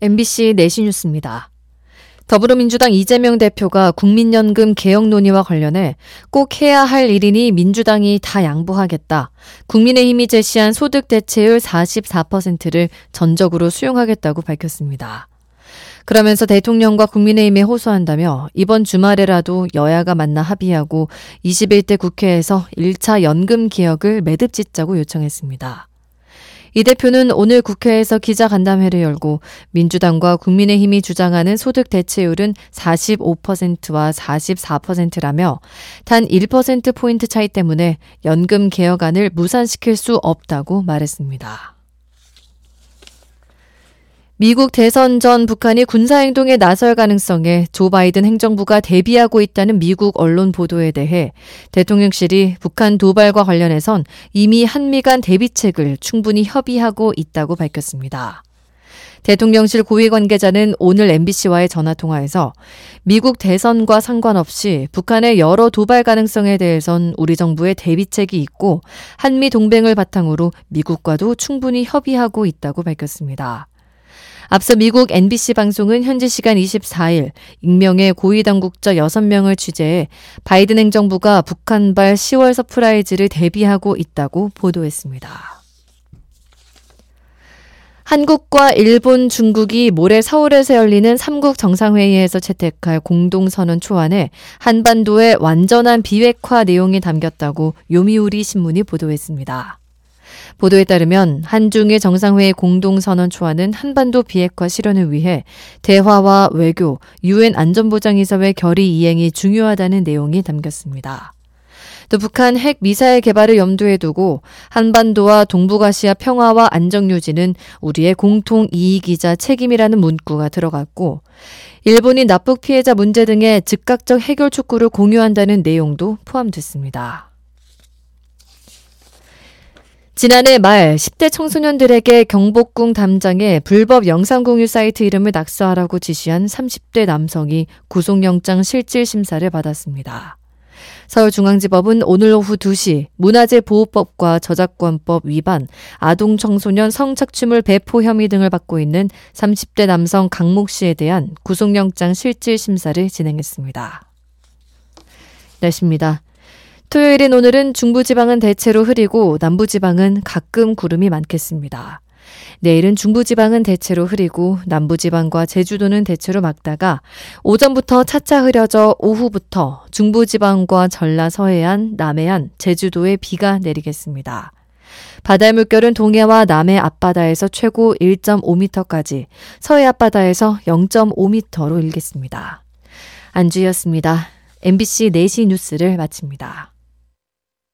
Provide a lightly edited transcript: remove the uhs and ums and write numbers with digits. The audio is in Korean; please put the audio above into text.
MBC 4시 뉴스입니다. 더불어민주당 이재명 대표가 국민연금 개혁 논의와 관련해 꼭 해야 할 일이니 민주당이 다 양보하겠다. 국민의힘이 제시한 소득 대체율 44%를 전적으로 수용하겠다고 밝혔습니다. 그러면서 대통령과 국민의힘에 호소한다며 이번 주말에라도 여야가 만나 합의하고 21대 국회에서 1차 연금 개혁을 매듭 짓자고 요청했습니다. 이 대표는 오늘 국회에서 기자간담회를 열고 민주당과 국민의힘이 주장하는 소득 대체율은 45%와 44%라며 단 1%포인트 차이 때문에 연금 개혁안을 무산시킬 수 없다고 말했습니다. 미국 대선 전 북한이 군사행동에 나설 가능성에 조 바이든 행정부가 대비하고 있다는 미국 언론 보도에 대해 대통령실이 북한 도발과 관련해선 이미 한미 간 대비책을 충분히 협의하고 있다고 밝혔습니다. 대통령실 고위 관계자는 오늘 MBC와의 전화통화에서 미국 대선과 상관없이 북한의 여러 도발 가능성에 대해선 우리 정부의 대비책이 있고 한미 동맹을 바탕으로 미국과도 충분히 협의하고 있다고 밝혔습니다. 앞서 미국 NBC 방송은 현지 시간 24일 익명의 고위 당국자 6명을 취재해 바이든 행정부가 북한발 10월 서프라이즈를 대비하고 있다고 보도했습니다. 한국과 일본, 중국이 모레 서울에서 열리는 3국 정상회의에서 채택할 공동선언 초안에 한반도의 완전한 비핵화 내용이 담겼다고 요미우리 신문이 보도했습니다. 보도에 따르면 한중일 정상회의 공동선언 초안은 한반도 비핵화 실현을 위해 대화와 외교, UN 안전보장이사회 결의 이행이 중요하다는 내용이 담겼습니다. 또 북한 핵 미사일 개발을 염두에 두고 한반도와 동북아시아 평화와 안정 유지는 우리의 공통 이익이자 책임이라는 문구가 들어갔고 일본이 납북 피해자 문제 등의 즉각적 해결 촉구를 공유한다는 내용도 포함됐습니다. 지난해 말 10대 청소년들에게 경복궁 담장에 불법 영상 공유 사이트 이름을 낙서하라고 지시한 30대 남성이 구속영장 실질심사를 받았습니다. 서울중앙지법은 오늘 오후 2시 문화재보호법과 저작권법 위반, 아동청소년 성착취물 배포 혐의 등을 받고 있는 30대 남성 강목 씨에 대한 구속영장 실질심사를 진행했습니다. 날씨입니다. 토요일인 오늘은 중부지방은 대체로 흐리고 남부지방은 가끔 구름이 많겠습니다. 내일은 중부지방은 대체로 흐리고 남부지방과 제주도는 대체로 맑다가 오전부터 차차 흐려져 오후부터 중부지방과 전라 서해안, 남해안, 제주도에 비가 내리겠습니다. 바다의 물결은 동해와 남해 앞바다에서 최고 1.5m까지, 서해 앞바다에서 0.5m로 일겠습니다. 안주희였습니다. MBC 4시 뉴스를 마칩니다.